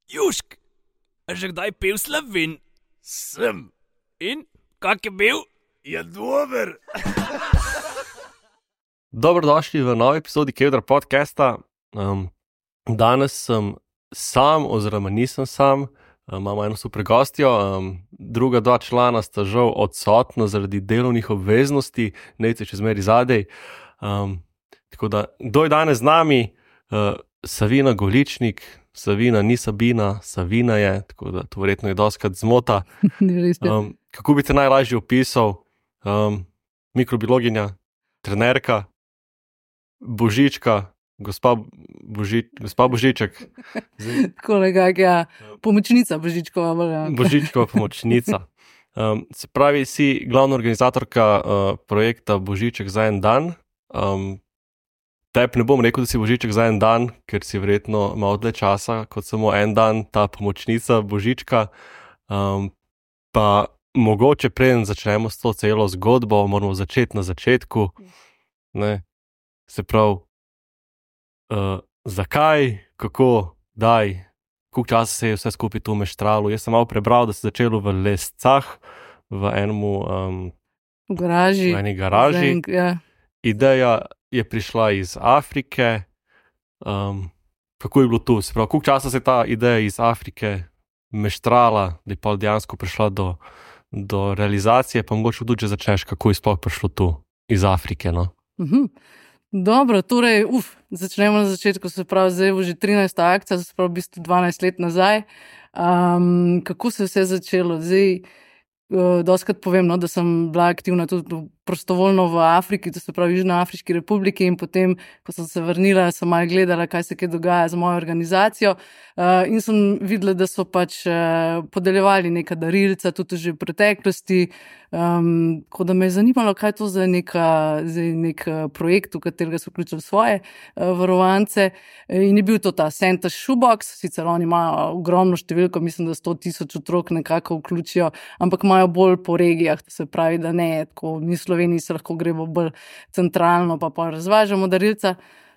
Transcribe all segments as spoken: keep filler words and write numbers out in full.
Južk, a že kdaj pil Slovin? Sem. In, kak je bil? Je dober. Dobrodošli v novi epizodi Kevdra podcasta. Um, danes sem sam, oziroma nisem sam, um, imamo eno super gostjo, um, druga dva člana sta žal odsotna zaradi delovnih obveznosti, Nejc je še zmeri zadej. Um, tako da, kdo je danes z nami? Uh, Savina Goličnik. Savina ni Sabina, Savina je, tako da to verjetno je dostikrat zmota. Um, kako bi te najlažje opisal? Um, mikrobiologinja, trenerka, Božička, gospa, Boži, gospa Božiček. Tako nekak, ja, pomočnica Božičkova. Ja. Božičkova pomočnica. Um, se pravi, si glavna organizatorka uh, projekta Božiček za en dan. Um, Tep ne bom rekel, da si Božiček za en dan, ker si verjetno malo dlje časa, kot samo en dan, ta pomočnica Božička. Um, pa mogoče preden začnemo s to celo zgodbo, moramo začeti na začetku. Ne? Se pravi, uh, zakaj, kako, daj, koliko časa se je vse skupaj tu meštralo. Jaz sem malo prebral, da se je začelo v Lescah, v enemu um, v garaži. V eni garaži. Zenk, ja. Ideja je prišla iz Afrike. Um, kako je bilo tu? Se pravi, koliko časa se je ta ideja iz Afrike meštrala, da je pa dejansko prišla do, do realizacije, pa mogoče tudi, če začneš, kako je sploh prišlo tu iz Afrike, no? Mhm. Dobro, torej, uf, začnemo na začetku, se pravi, zdaj je že trinajsta akcija, se pravi, v bistvu dvanajst let nazaj. Um, kako se je vse začelo? Zdaj, uh, dostikrat povem, no, da sem bila aktivna tudi prostovoljno v Afriki, to se pravi v Južnoafriški republiki, in potem, ko sem se vrnila, sem malo gledala, kaj se kaj dogaja z mojo organizacijo, uh, in sem videla, da so pač uh, podeljevali neka darilca, tudi že v preteklosti, um, tako da me je zanimalo, kaj je to za, neka, za nek uh, projekt, v katerega so vključili svoje uh, varovance, in je bil to ta Center Shoebox, sicer oni imajo ogromno številko, mislim, da sto tisoč otrok nekako vključijo, ampak imajo bolj po regijah, to se pravi, da ne, tako mislo v Sloveniji se lahko gremo bolj centralno, pa pa razvažamo darilca.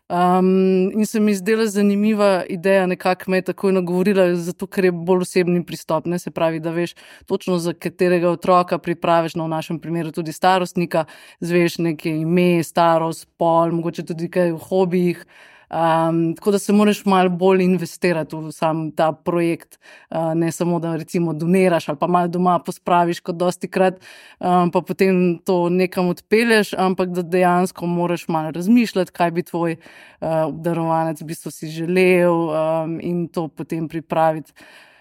Um, in se mi zdela zanimiva ideja, nekako me je takoj nagovorila, zato ker je bolj osebni pristop, ne, se pravi, da veš točno za katerega otroka pripraviš, no v našem primeru tudi starostnika, zveš neke ime, starost, pol, mogoče tudi kaj v hobijih. Um, tako da se moraš malo bolj investirati v sam ta projekt, uh, ne samo da recimo doniraš ali pa malo doma pospraviš kot dosti krat, um, pa potem to nekam odpelješ, ampak da dejansko moraš malo razmišljati, kaj bi tvoj uh, obdarovanec v bistvu si želel, um, in to potem pripraviti.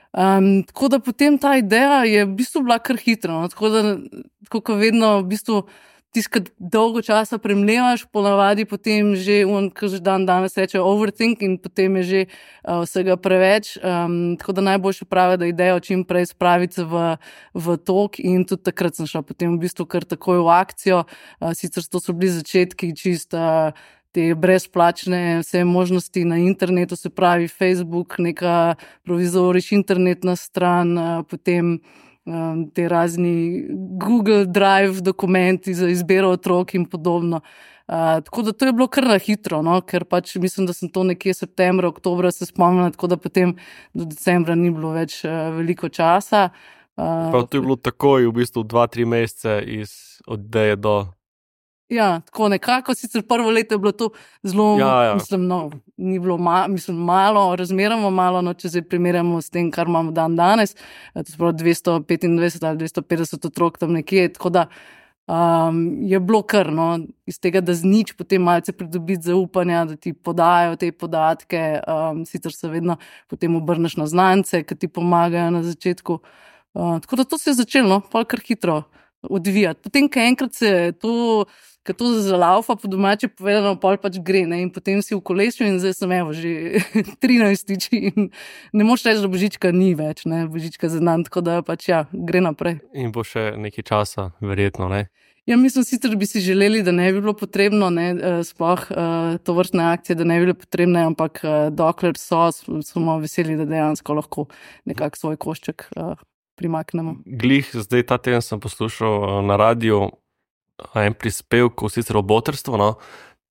Um, tako da potem ta ideja je v bistvu bila kar hitra, no? Tako da, tako kot vedno v bistvu tiskrat dolgo časa premlevaš, ponavadi potem že on, kaže dan danes reče overthink, in potem je že uh, vsega preveč, um, tako da najboljše pravi, da idejo čim prej spraviti v, v tok, in tudi takrat sem šla potem v bistvu kar takoj v akcijo, uh, sicer to so bili začetki čisto uh, te brezplačne vse možnosti na internetu, se pravi Facebook, neka provizoriš internetna stran, uh, potem te razni Google Drive dokumenti za izbiro otrok in podobno. Uh, tako da to je bilo kar na hitro, no? Ker pač mislim, da sem to nekje septembra, oktobra se spomnila, tako da potem do decembra ni bilo več uh, veliko časa. Uh, pa to je bilo takoj v bistvu dva, tri mesece iz od ideje do... Ja, tako nekako, sicer prvo leto je bilo to zelo, ja, ja. mislim, no, ni bilo ma, mislim, malo, razmeroma malo, no, če zdaj primerjamo s tem, kar imamo dan danes, to je prav dvesto petindvajset ali dvesto petdeset otrok tam nekje, tako da um, je bilo kar, no, iz tega, da z nič potem malce pridobiti zaupanja, da ti podajo te podatke, um, sicer se vedno potem obrneš na znance, ki ti pomagajo na začetku, uh, tako da to se je začelo, no, pol kar hitro odvijati. Potem, kaj enkrat se to... Ker to zalaufa, po domače povedano, pol pač gre, ne? In potem si v kolesju in zdaj sem evo že trinajstič in ne moš reči, da Božička ni več, ne, Božička za dan, tako da pač ja, gre naprej. In bo še nekaj časa, verjetno, ne? Ja, mislim sicer, da bi si želeli, da ne bi bilo potrebno, ne, sploh to vrstne akcije, da ne bi bile potrebne, ampak dokler so, smo veseli, da dejansko lahko nekak svoj košček primaknemo. Glih, zdaj ta teden sem poslušal na radiju en prispevek, sicer o botrstvu, no,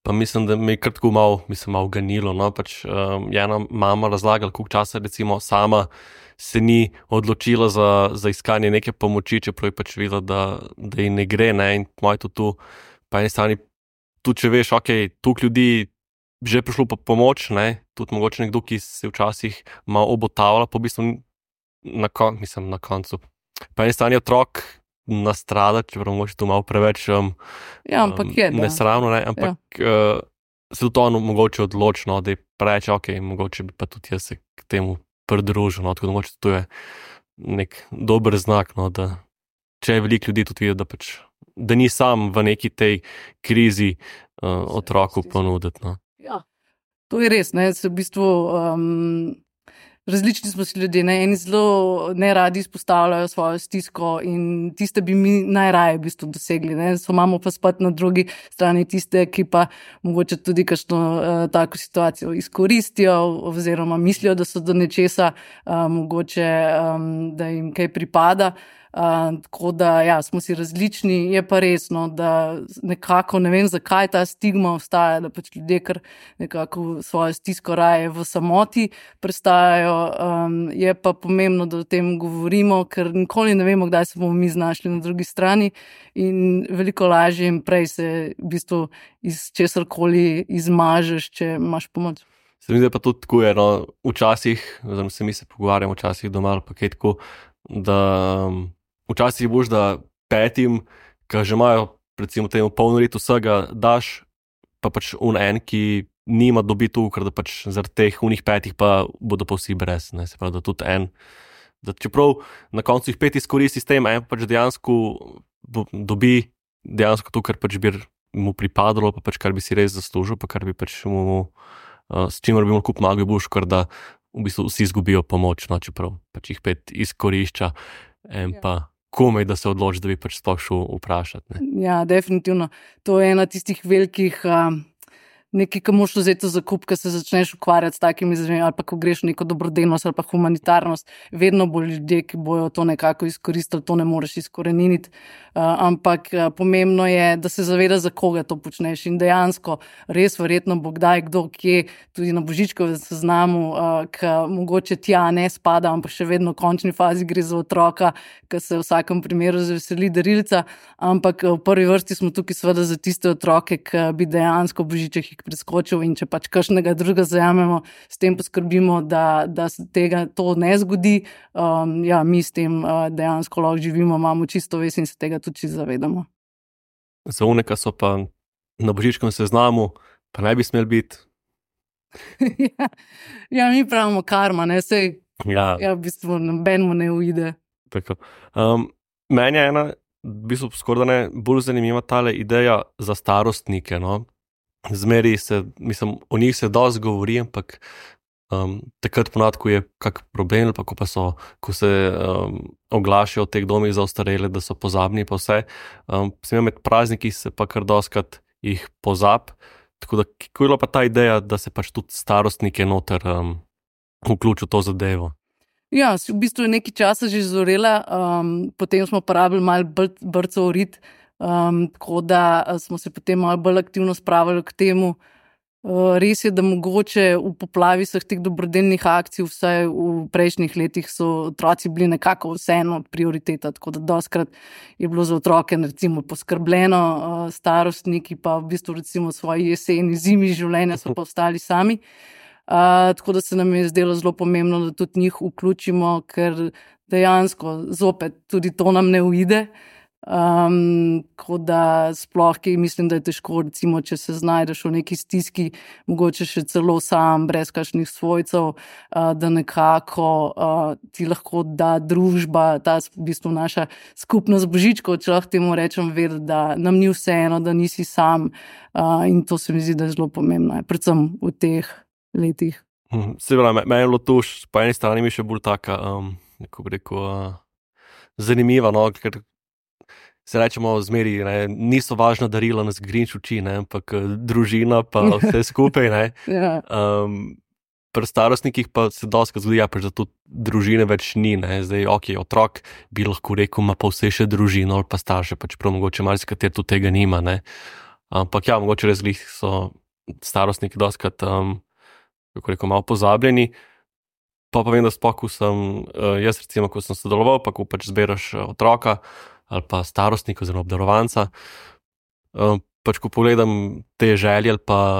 Pa mislim, da mi je kar tako malo, mislim, malo ganilo, no, pač um, je ena mama razlagala, koliko časa recimo sama se ni odločila za, za iskanje neke pomoči, čeprav je pač videla, da, da ji ne gre, ne, in moj to tu, pa eni strani, tu če veš, ok, tuk ljudi že prišlo pa pomoč, ne, tudi mogoče nekdo, ki se včasih malo obotavlja, pa v bistvu na, kon, mislim, na koncu. Pa eni strani otrok nastrada, čeprav mogoče to malo preveč um, ja, ampak je, um, nesravno, ne, ampak ja. uh, se tudi on mogoče odloči, no, da je preveč, ok, mogoče bi pa tudi jaz se k temu pridružil, no, tako da mogoče to je nek dober znak, no, da če je veliko ljudi tudi videti, da pač, da ni sam v neki tej krizi uh, otroku ponuditi, no. Ja, to je res, ne, se v bistvu um, različni smo si ljudje, ne, eni zelo neradi izpostavljajo svojo stisko in tiste bi mi najraje v bistvu dosegli, ne, so imamo pa spet na drugi strani tiste, ki pa mogoče tudi kakšno uh, tako situacijo izkoristijo oziroma mislijo, da so do nečesa, uh, mogoče, um, da jim kaj pripada. Uh, tako da, ja, smo si različni, je pa resno, da nekako, ne vem, zakaj ta stigma ostaja, da pač ljudje kar nekako svojo stisko raje v samoti prestajajo, um, je pa pomembno, da o tem govorimo, ker nikoli ne vemo, kdaj se bomo mi znašli na drugi strani in veliko lažje in prej se v bistvu iz česarkoli izmažeš, če imaš pomoč. Se mi zdi pa tudi tako, no, včasih, oziroma se mi se pogovarjamo včasih doma, ali pa kaj tako, da um, včasih boš, da petim, ki že imajo, recimo temu polno let vsega, daš, pa pač un en, ki nima dobi tu, ker da pač zaradi teh unih petih pa bodo pa vsi brez, ne, se pravi, da tudi en, da čeprav na koncu jih pet izkoristi s tem, en pač dejansko dobi dejansko to, kar pač bi mu pripadalo, pa pač kar bi si res zaslužil, pa kar bi pač mu, uh, s čimer bi mu kup mago boš, ker da v bistvu vsi izgubijo pomoč, no, čeprav pač jih pet izkorišča, en pa komaj, da se odloči, da bi pač sploh šel vprašati. Ne. Ja, definitivno. To je ena tistih velikih um, nekaj, ki moraš vzeti za kup, ko se začneš ukvarjati s takimi zadevami, ali pa ko greš v neko dobrodelnost ali pa humanitarnost, vedno bo ljudje, ki bojo to nekako izkoristili, to ne moreš izkoreniniti. Uh, ampak uh, pomembno je, da se zaveda, za koga to počneš in dejansko res verjetno bo kdaj kdo, kje, tudi na božičkovem seznamu, uh, ki mogoče tja ne spada, ampak še vedno v končni fazi gre za otroka, ki se v vsakem primeru zveseli darilca, ampak v prvi vrsti smo tukaj seveda za tiste otroke, ki bi dejansko božiček preskočil in če pač kakšnega drugega zajamemo, s tem poskrbimo, da, da se tega to ne zgodi. Um, ja, mi s tem uh, dejansko lahko živimo, imamo čisto vest in se tega tudi čisto zavedamo. Za uneka so pa na božičkovem seznamu, pa ne bi smeli biti. ja, ja, mi pravimo karma, ne, sej, ja. Ja, v bistvu nobenemu ne uide. Um, meni je ena, v bistvu skoraj da ne, bolj zanimiva tale ideja za starostnike, no. Zmeri se, mislim, o njih se dosti govori, ampak um, takrat ponad, ko je kak problem, pa ko pa so, ko se um, oglašajo v teh domih za ostarele, da so pozabni pa vse, um, sem med prazniki se pa kar dostkrat jih pozab, tako da kako je bila pa ta ideja, da se pač tudi starostnike noter um, vključi v to zadevo? Ja, v bistvu je nekaj časa že zorela, um, potem smo porabili malo brco orit, Um, tako da smo se potem malo bolj aktivno spravili k temu. Uh, res je, da mogoče v poplavi vseh teh dobrodelnih akcij, vsaj v prejšnjih letih so otroci bili nekako vseeno prioriteta, tako da dostkrat je bilo za otroke recimo poskrbljeno, uh, starostniki pa v bistvu recimo svoji jeseni, zimi življenja so pa ostali sami. Uh, tako da se nam je zdelo zelo pomembno, da tudi njih vključimo, ker dejansko zopet tudi to nam ne uide. Um, tako da sploh, ki mislim, da je težko, recimo, če se znajdeš v neki stiski, mogoče še celo sam, brez kakšnih svojcev, uh, da nekako uh, ti lahko da družba, ta v bistvu naša skupnost božičkov, če lahko temu rečem, vedeti, da nam ni vseeno, da nisi sam, uh, in to se mi zdi, da je zelo pomembno, predvsem v teh letih. Se pravi, meni je bilo to po eni strani mi še bolj taka, um, kako bi rekel, uh, zanimiva, no, ker se rečemo zmeri, ne, niso važna darila, nas grinč uči, ne, ampak družina pa vse skupaj, ne. ja. um, pri starostnikih pa se dostikrat zgodi, ja, pač da tudi družine več ni, ne, zdaj, ok, otrok bi lahko rekel, ima pa vse še družino ali pa starše, pač prav mogoče marsikateri tudi tega nima, ne, Ampak ja, mogoče res glih so starostniki dostkrat, um, kako rekel, malo pozabljeni. Pa pa vem, da sploh, ko sem, uh, jaz recimo, ko sem sodeloval, pa ko pač zberaš otroka ali pa starostnika oziroma obdarovanca, um, pač ko pogledam te želje ali pa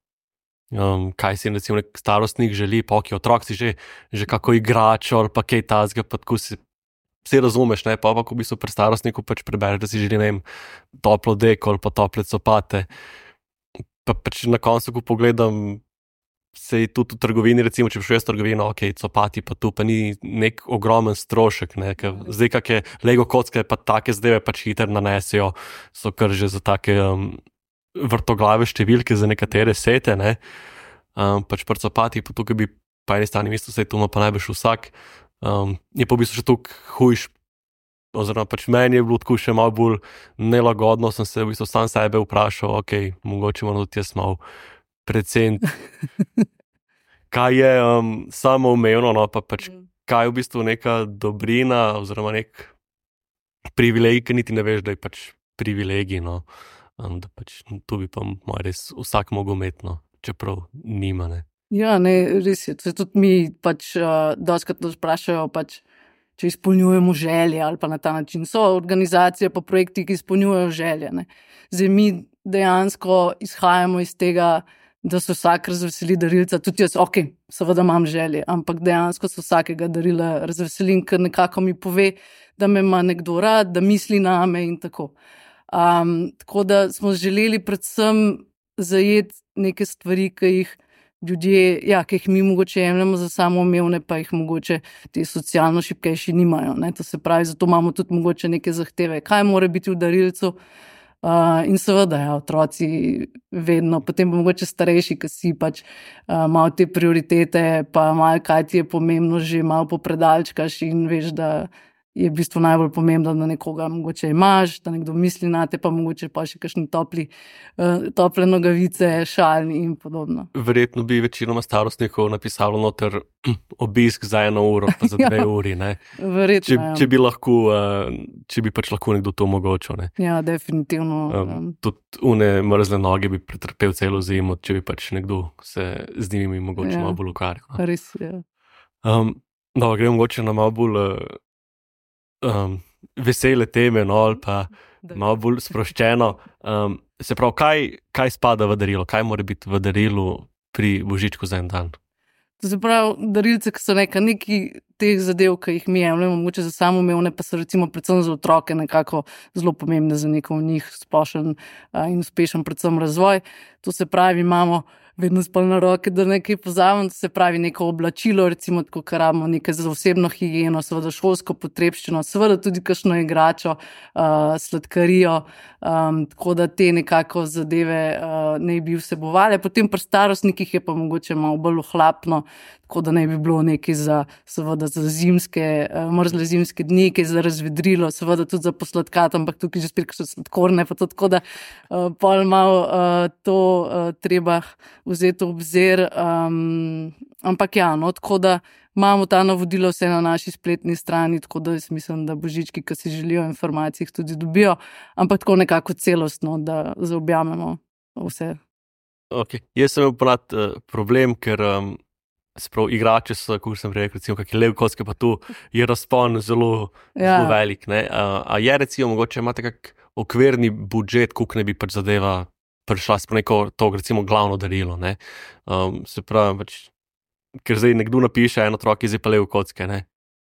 um, kaj si recimo nek starostnik želi, pa ok, otrok si že, že kako igračo ali pa kaj tazga, pa tako si vse razumeš, ne, pa pa ko bi so pri starostniku pač prebereš, da si želi, ne vem, toplo deko ali pa tople copate, pa pač na koncu, ko pogledam, se je tudi v trgovini, recimo, če bi šel jaz v trgovino, ok, copati pa tu, pa ni nek ogromen strošek, ne, ker zdaj kakšne Lego kocke pa take zdaj pač hiter nanesijo, so kar že za take um, vrtoglave številke za nekatere sete, ne, um, pač pri copati pa tukaj bi pa eni strani mislil, se je tu pa najbrž vsak, um, je pa v bistvu še tukaj hujš, oziroma pač meni je bilo tako še malo bolj nelagodno, sem se v bistvu sam sebe vprašal, ok, mogoče moram tudi jaz malo predvsem, kaj je um, samoumevno, no, pa pač kaj je v bistvu neka dobrina oziroma nek privilegij, ki niti ne veš, da je pač privilegij, no, um, da pač tu bi pa moj res vsak mogel imeti, no, čeprav nima, ne. Ja, ne, res je, tudi mi pač uh, dostakrat nas vprašajo, pač, če izpolnjujemo želje ali pa na ta način. So organizacije pa projekti, ki izpolnjujejo želje, ne. Zdaj mi dejansko izhajamo iz tega, da se vsak razveseli darilca, tudi jaz, ok, seveda imam želje, ampak dejansko se vsakega darila razveselim, ker nekako mi pove, da me ima nekdo rad, da misli name in tako. Um, tako da smo želeli predvsem zajeti neke stvari, ki jih ljudje, ja, ki jih mi mogoče jemljemo za samoumevne, pa jih mogoče ti socialno šibkejši nimajo, ne, to se pravi, zato imamo tudi mogoče neke zahteve, kaj mora biti v darilcu. Uh, in seveda, ja, otroci vedno, potem pa mogoče starejši, ki si pač uh, malo te prioritete, pa malo kaj ti je pomembno, že malo popredalčkaš in veš, da je v bistvu najbolj pomembno, da nekoga mogoče imaš, da nekdo misli na te, pa mogoče pa še kakšni topli, uh, tople nogavice, šalni in podobno. Verjetno bi večinoma starostnikov napisalo noter obisk za eno uro, pa za dve uri, ne. Verjetno, če, ja. če bi lahko, uh, če bi pač lahko nekdo to omogočil, ne. Ja, definitivno. Um, tudi une mrzle noge bi pretrpel celo zimo, če bi pač nekdo se z njimi mogoče Ja. malo bolj ukvarjal. No. Res je. Um, no, gremo mogoče na malo bolj uh, um, vesele teme, no, ali pa malo bolj sproščeno. Um, se pravi, kaj, kaj spada v darilo? Kaj mora biti v darilu pri božičku za en dan? To se pravi, darilce, ki so neka neki teh zadev, ki jih mi jemljemo, mogoče za samoumevne, pa so recimo predvsem za otroke nekako zelo pomembne za neko njih splošen uh, in uspešen predvsem razvoj. To se pravi, imamo vedno spolne roke, da nekaj pozavim, to se pravi neko oblačilo, recimo tako, kar rabimo nekaj za osebno higieno, seveda šolsko potrebščino, seveda tudi kakšno igračo, uh, sladkarijo, um, tako da te nekako zadeve uh, ne bi vsebovali. Potem pri starostnikih je pa mogoče malo bolj ohlapno, tako da ne bi bilo nekaj za, seveda za zimske, uh, mrzle zimske dni, nekaj za razvedrilo, seveda tudi za posladkat, ampak tukaj že spet kakšne sladkorne, pa to tako, da uh, pol malo uh, to uh, treba vzeti v obzir, um, ampak ja, no, tako da imamo ta navodila vse na naši spletni strani, tako da jaz mislim, da božički, ki si želijo informacij, jih tudi dobijo, ampak tako nekako celostno, da zaobjamemo vse. Ok, jaz sem imel ponad uh, problem, ker um, sprav igrače so, kot sem rekel, recimo kakšne Lego kocke, pa tu je razpon zelo, Ja. zelo velik, ne. Uh, a je recimo, mogoče imate kak okvirni budžet, koliko ne bi pač zadeva prišla s neko to, recimo, glavno darilo, ne. Um, se pravi, pač, ker zdaj nekdo napiše, en otrok je zdaj pa Lego kocke, ne.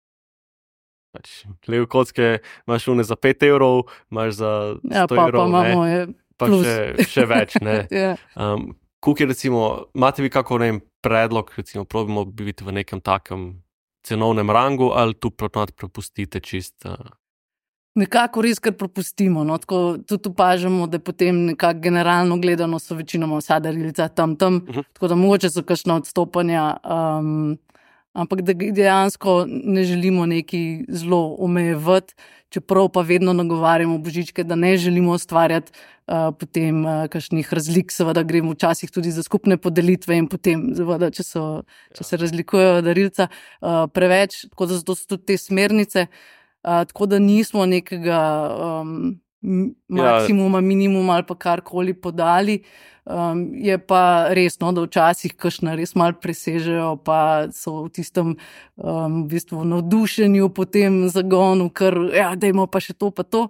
Pač, Lego kocke imaš une za pet evrov, imaš za Ja, sto pa, pa evrov, ne, imamo je pa plus. še, še več, ne. Ja. Um, koliko je recimo, imate vi kako, ne vem, predlog, recimo, probimo biti v nekem takem cenovnem rangu, ali tu protnat prepustite čist... Uh, Nekako res, kar propustimo. No? Tako tudi opažamo, da potem nekako generalno gledano so večinoma vsa darilca tam tam, uh -huh. tako da mogoče so kakšna odstopanja, um, ampak da dejansko ne želimo neki zelo omejevati, čeprav pa vedno nagovarjamo božičke, da ne želimo ustvarjati uh, potem uh, kakšnih razlik, seveda gremo včasih tudi za skupne podelitve in potem, seveda, če, so, če se razlikujejo darilca uh, preveč, tako da zato so tudi te smernice. Uh, tako da nismo nekega um, maksimuma, ja. minimuma ali pa karkoli podali. Um, je pa res, no, da včasih kakšne res malo presežejo, pa so v tistem um, v bistvu navdušenju po tem zagonu, ker ja, dajmo pa še to pa to.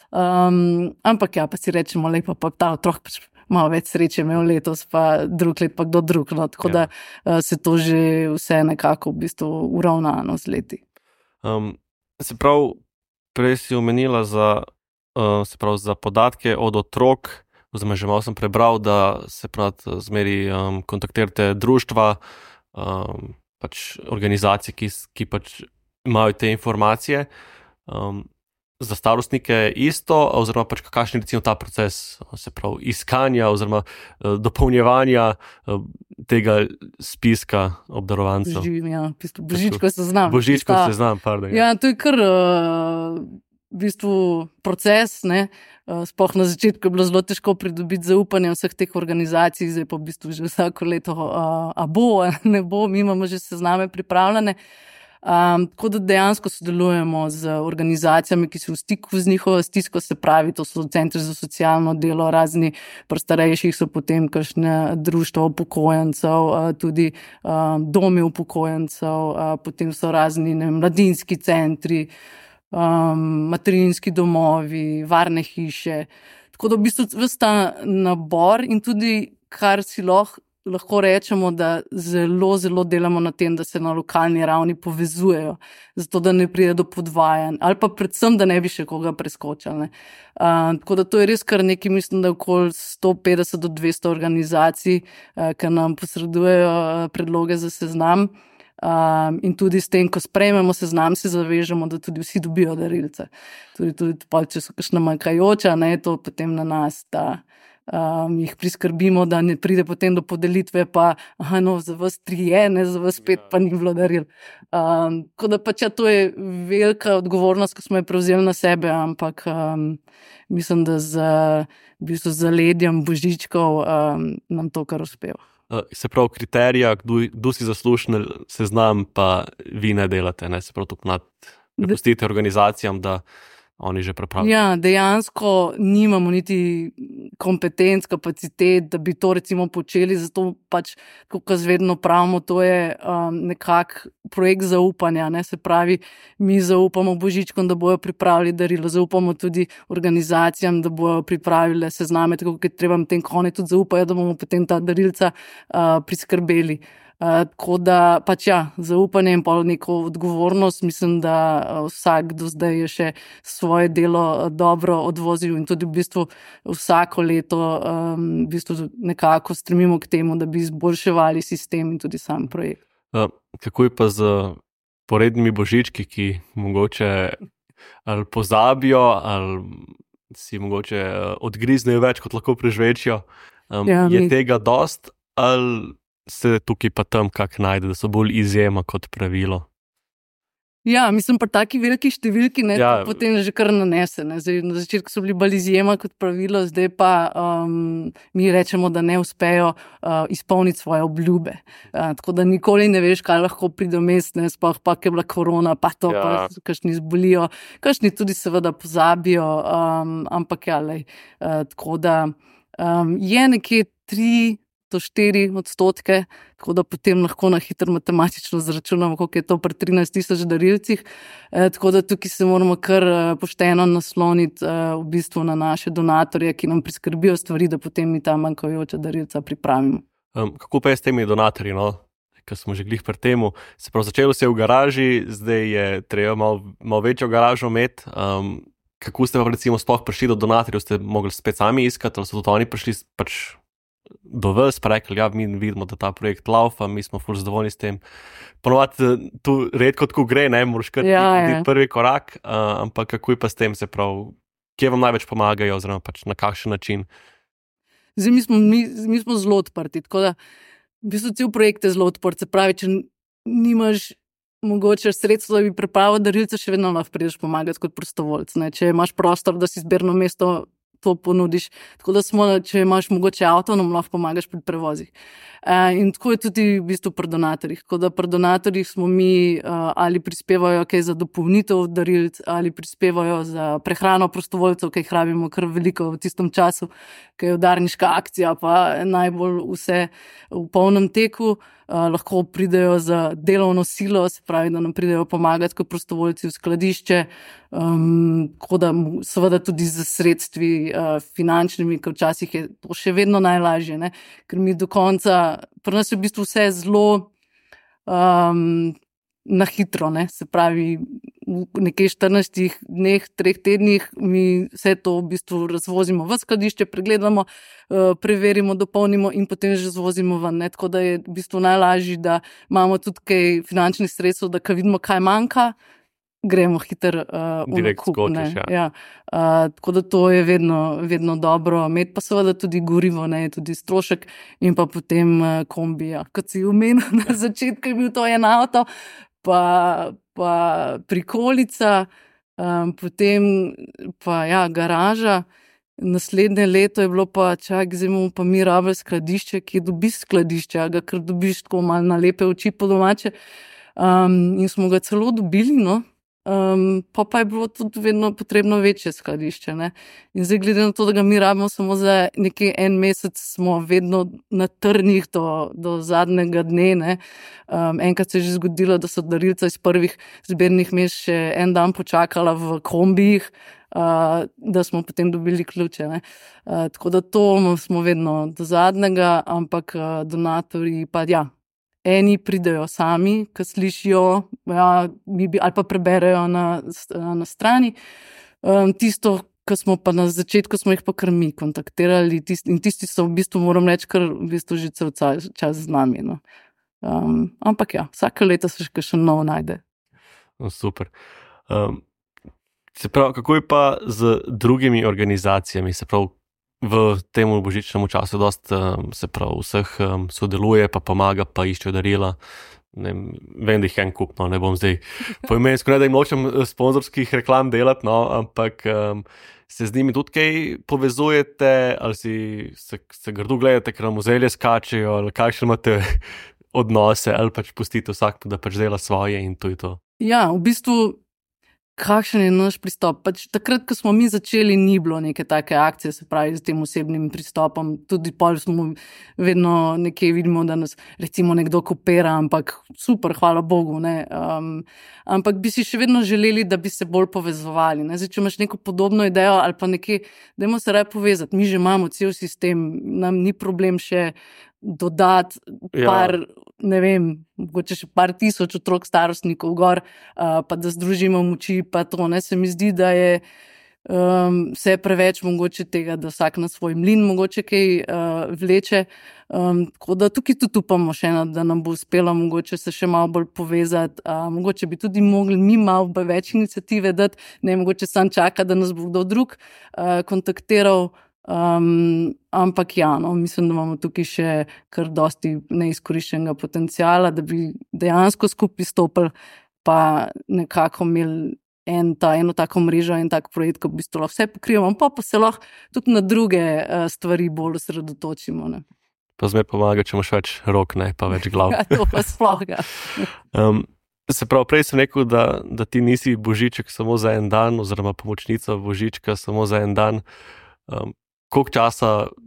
Um, ampak ja, pa si rečemo, lepo, pa ta otrok pač malo več sreče imel letos, pa drug let pa kdo drug. No, tako ja. da uh, se to že vse nekako v bistvu uravnano z leti. Um, se pravi, prej si omenila za, uh, se pravi, za podatke od otrok, oziroma že malo sem prebral, da se pravi zmeri um, kontaktirate društva, um, pač organizacije, ki, ki pač imajo te informacije. Um, za starostnike isto, oziroma pač kakšen recimo ta proces, se pravi, iskanja oziroma uh, dopolnjevanja uh, tega spiska obdarovancev. Ja, Božičko se znam. Božičko se znam, pardon. Ja, to je kar uh, v bistvu proces, ne. Sploh na začetku je bilo zelo težko pridobiti zaupanje vseh teh organizacij, zdaj pa v bistvu že vsako leto a, a bo, a ne bo, mi imamo že sezname pripravljene. Um, tako da dejansko sodelujemo z organizacijami, ki so v stiku z njihovo stisko, se pravi, to so centri za socialno delo, razni pri starejših so potem kakšne društva upokojencev, tudi um, domi upokojencev, potem so razni, ne vem, mladinski centri, Um, materinski domovi, varne hiše. Tako da v bistvu ves ta nabor in tudi, kar si lahko, lahko rečemo, da zelo, zelo delamo na tem, da se na lokalni ravni povezujejo, zato da ne pride do podvajanj ali pa predvsem, da ne bi še koga preskočili. Uh, tako da to je res kar nekaj, mislim, da okoli sto petdeset do dvesto organizacij, uh, ki nam posredujejo uh, predloge za seznam. Um, in tudi s tem, ko sprejmemo seznam, se zavežemo, da tudi vsi dobijo darilce. Tudi, tudi pa, če so kakšna manjkajoča, ne, to potem na nas, da um, jih priskrbimo, da ne pride potem do podelitve, pa aha, no, za vas trije, ne, za vas pet pa ni bilo daril. Um, tako da pač ja, to je velika odgovornost, ko smo jo prevzeli na sebe, ampak um, mislim, da z, v bistvu, z zaledjem božičkov um, nam to kar uspeva. Se pravi, kriterija, kdo, kdo si zaslužen seznam, pa vi ne delate, ne? Se pravi, to prepustite organizacijam, da oni že pripravijo. Ja, dejansko nimamo niti kompetenc, kapacitet, da bi to recimo počeli, zato pač, kot vedno pravimo, to je um, nekak projekt zaupanja, ne? Se pravi, mi zaupamo Božičkom, da bojo pripravili darilo, zaupamo tudi organizacijam, da bojo pripravili sezname, tako kot treba tem, ko oni tudi zaupajo, da bomo potem ta darilca uh, priskrbeli. Uh, tako da pač ja, zaupanje in pa neko odgovornost, mislim, da vsak do zdaj je še svoje delo dobro odvozil in tudi v bistvu vsako leto um, v bistvu nekako stremimo k temu, da bi izboljševali sistem in tudi sam projekt. Uh, kako je pa z porednimi božički, ki mogoče ali pozabijo ali si mogoče odgriznejo več, kot lahko prežvečijo? Um, ja, je mi... tega dost ali se tukaj pa tam kak najde, da so bolj izjema kot pravilo? Ja, mislim, pa taki veliki številki, ne, ja. Potem že kar nanese. Ne. Zdaj, na začetku so bili bolj izjema kot pravilo, zdaj pa um, mi rečemo, da ne uspejo uh, izpolniti svoje obljube. Uh, tako da nikoli ne veš, kaj lahko pride vmes, ne, sploh pa, ker je bila korona, pa to, ja. Pa kakšni zbolijo, kakšni tudi seveda pozabijo, um, ampak ja, lej, uh, tako da um, je nekje tri do štiri odstotke, tako da potem lahko na hitro matematično zračunamo, koliko je to pri trinajst tisoč darilcih. E, tako da tukaj se moramo kar pošteno nasloniti e, v bistvu na naše donatorje, ki nam priskrbijo stvari, da potem mi ta manjkajoča darilca pripravimo. Um, kako pa je s temi donatorji, no? Ker smo že glih pri temu, se prav začelo se je v garaži, zdaj je treba malo, malo večjo garažo imeti. Um, kako ste pa recimo sploh prišli do donatorjev? Ste mogli spet sami iskati, ali so tudi oni prišli pač do vas, pa rekli, ja, mi vidimo, da ta projekt laufa, mi smo ful zadovoljni s tem. Ponovadi tu redko tako gre, ne, moraš kar ja, narediti prvi korak, uh, ampak kako je pa s tem, se prav, kje vam največ pomagajo, oziroma pač na kakšen način? Zdaj, mi smo, mi, mi smo zelo odprti, tako da v bistvu cel projekt je zelo odprt, se pravi, če nimaš mogoče sredstvo, da bi pripravil darilce, še vedno lahko prideš pomagati kot prostovoljc, ne, če imaš prostor, da si zberno mesto to ponudiš. Tako da smo, če imaš mogoče avto, nam lahko pomagaš pri prevozih. Uh, in tako je tudi v bistvu pri donatorjih. Tako da pri donatorjih smo mi uh, ali prispevajo kaj za dopolnitev daril, ali prispevajo za prehrano prostovoljcev, ki jih rabimo kar veliko v tistem času, ki je udarniška akcija, pa najbolj vse v polnem teku. Uh, lahko pridejo za delovno silo, se pravi, da nam pridejo pomagati kot prostovoljci v skladišče, um, tako da seveda tudi z sredstvi uh, finančnimi, ker včasih je to še vedno najlažje, ne? Ker mi do konca, pri nas je v bistvu vse zelo um, na hitro, ne? Se pravi, v nekaj štirinajstih dneh, treh tednih mi vse to v bistvu razvozimo v skladišče, pregledamo, uh, preverimo, dopolnimo in potem že zvozimo ven, ne? Tako da je v bistvu najlažje, da imamo tudi kaj finančnih sredstev, da ko vidimo, kaj manjka, gremo hiter uh, v Direkt nakup, ne. skočiš, ja. Ja. Uh, tako da to je vedno, vedno dobro imeti, pa seveda tudi gorivo, ne, tudi strošek in pa potem uh, kombija. Kot si omenil na začetku, je bil to en avto, pa, pa prikolica, um, potem pa ja, garaža. Naslednje leto je bilo pa, čak, zdaj imamo pa mi rabili skladišče, ki dobiš skladišče, ga kar dobiš tako malo na lepe oči po domače. Um, in smo ga celo dobili, no. Um, pa pa je bilo tudi vedno potrebno večje skladišče, ne. In zdaj glede na to, da ga mi rabimo samo za nekaj en mesec, smo vedno na trnih do, do zadnjega dne, ne. Um, enkrat se je že zgodilo, da so darilca iz prvih zbirnih mest še en dan počakala v kombijih, Uh, da smo potem dobili ključe, ne. Uh, tako da to smo vedno do zadnjega, ampak uh, donatorji pa ja, eni pridejo sami, ko slišijo, ja, mi bi, ali pa preberejo na, na strani. Um, tisto, ko smo pa na začetku, smo jih pa kar mi kontaktirali tist, in tisti so v bistvu, moram reči, kar v bistvu že cel čas z nami. No. Um, ampak ja, vsake leto se še nov najde. No, super. Um, Se pravi, kako je pa z drugimi organizacijami, se pravi, v tem božičnem času dost, se pravi, vseh sodeluje, pa pomaga, pa išče darila. Ne, vem, da jih en kup, no, ne bom zdaj poimensko, ne da jim nočem sponzorskih reklam delati, no, ampak um, se z njimi tudi kaj povezujete, ali si se, se grdo gledate, ker vam muzeje skačejo, ali kakšne imate odnose, ali pač pustite vsak, da pač dela svoje in to je to. Ja, v bistvu kakšen je naš pristop? Pač takrat, ko smo mi začeli, ni bilo neke take akcije, se pravi, z tem osebnim pristopom. Tudi pol smo vedno nekaj vidimo, da nas recimo nekdo kopira, ampak super, hvala Bogu, ne. Um, ampak bi si še vedno želeli, da bi se bolj povezovali, ne. Zdaj, če imaš neko podobno idejo ali pa nekaj, dajmo se raje povezati. Mi že imamo cel sistem, nam ni problem še dodati par, ja. Ne vem, mogoče še par tisoč otrok starostnikov gor, uh, pa da združimo moči, pa to, ne, se mi zdi, da je um, vse preveč mogoče tega, da vsak na svoj mlin mogoče kaj uh, vleče, um, tako da tukaj tudi upamo še eno, da nam bo uspelo mogoče se še malo bolj povezati, uh, mogoče bi tudi mogli mi malo več iniciative dati, ne, mogoče sam čaka, da nas bo kdo drug uh, kontaktiral. Um, ampak ja, no, mislim, da imamo tukaj še kar dosti neizkoriščenega potenciala, da bi dejansko skupaj stopili, pa nekako imeli en, ta, eno tako mrežo, en tak projekt, ko v bistvu lahko vse pokrivamo, pa pa se lahko tudi na druge uh, stvari bolj osredotočimo. Ne. Pa zme pomaga, če imaš več rok, ne, pa več glav. Ja, to pa sploh, ja. um, se pravi, prej sem rekel, da, da ti nisi božiček samo za en dan, oziroma pomočnica božička samo za en dan. Um, Koliko časa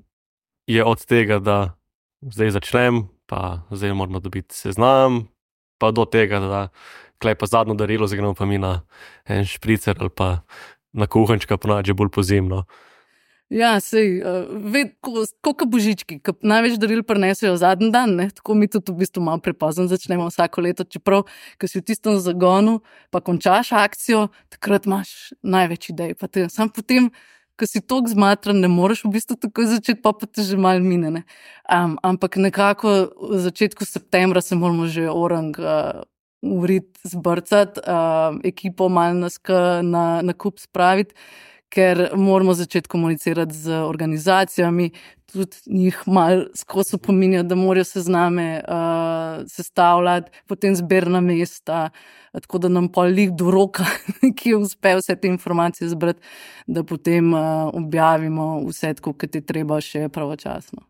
je od tega, da zdaj začnem, pa zdaj moramo dobiti seznam, pa do tega, da klej pa zadnjo darilo, zdaj gremo pa mi na en špricer ali pa na kuhančka, ponavadi že bolj pozimno. Ja, sej, uh, koliko božički, ko največ daril prinesejo zadnji dan, ne? Tako mi tudi v bistvu malo prepozno začnemo vsako leto, čeprav, ko si v tistem zagonu, pa končaš akcijo, takrat imaš največ idej, pa te, sam potem, ko si toliko zmatran, ne moreš v bistvu tako začeti, pa pa te že malo mine, ne. Um, ampak nekako v začetku septembra se moramo že orang uh, urit zbrcati, uh, ekipo malo nas na, na kup spraviti, ker moramo začeti komunicirati z organizacijami, tudi njih malo skozi pominjajo, da morajo sezname uh, sestavljati, potem zbirna mesta, tako da nam pol lik do roka, ki uspe vse te informacije zbrati, da potem uh, objavimo vse tako, kot je treba še pravočasno.